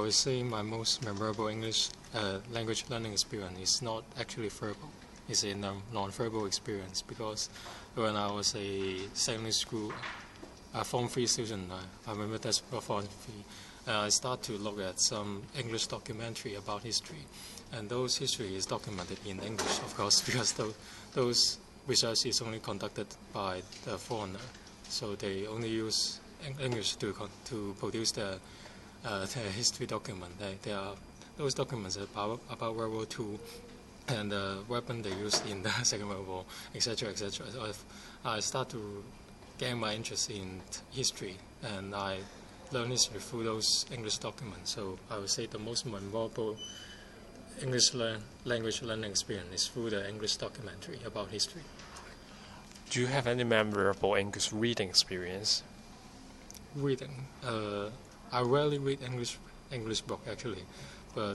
would say my most memorable English language learning experience is not actually verbal. It's a non-verbal experience because when I was a secondary school Form 3 student, I remember that's for Form 3, I started to look at some English documentary about history. And those history is documented in English, of course, because those research is only conducted by the foreigner. So they only use English to produce the history document. Those documents about World War II and the weapon they used in the Second World War, etc., etc. So I start to gain my interest in history, and I learned history through those English documents. So I would say the most memorable English language learning experience is through the English documentary about history. Do you have any memorable English reading experience? Reading. I rarely read English book actually, but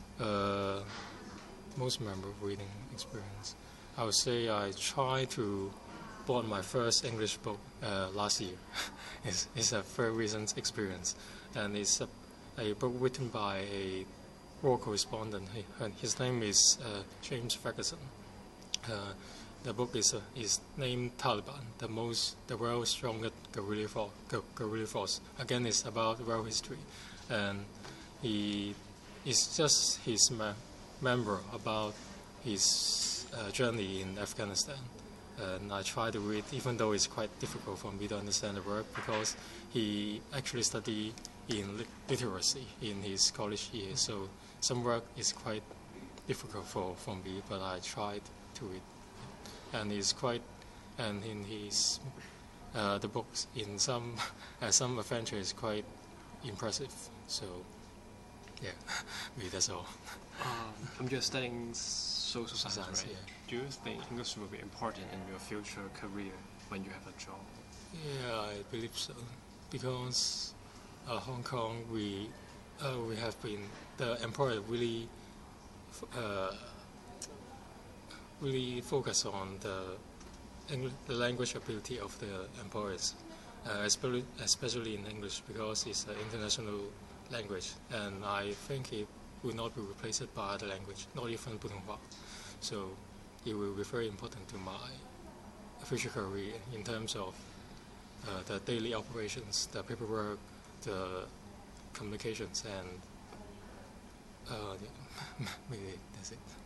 most memorable reading experience, I would say I tried to bought my first English book last year. It's a very recent experience, and it's a book written by a war correspondent. His name is James Ferguson. The book is named Taliban, the world's strongest guerrilla force. Again, it's about world history, and it's just his memoir about his journey in Afghanistan. And I try to read, even though it's quite difficult for me to understand the work, because he actually studied in literacy in his college years. So some work is quite difficult for me, but I tried to read. And it's quite, and in his the books in some adventure is quite impressive. So yeah, maybe that's all. I'm just studying social science, right? Yeah. Do you think English will be important in your future career when you have a job? Yeah, I believe so, because Hong Kong, we have been, the employer really focus on the language ability of the employers, especially in English, because it's an international language, and I think it will not be replaced by other language, not even Putonghua. So it will be very important to my future career in terms of the daily operations, the paperwork, the communications, and maybe that's it.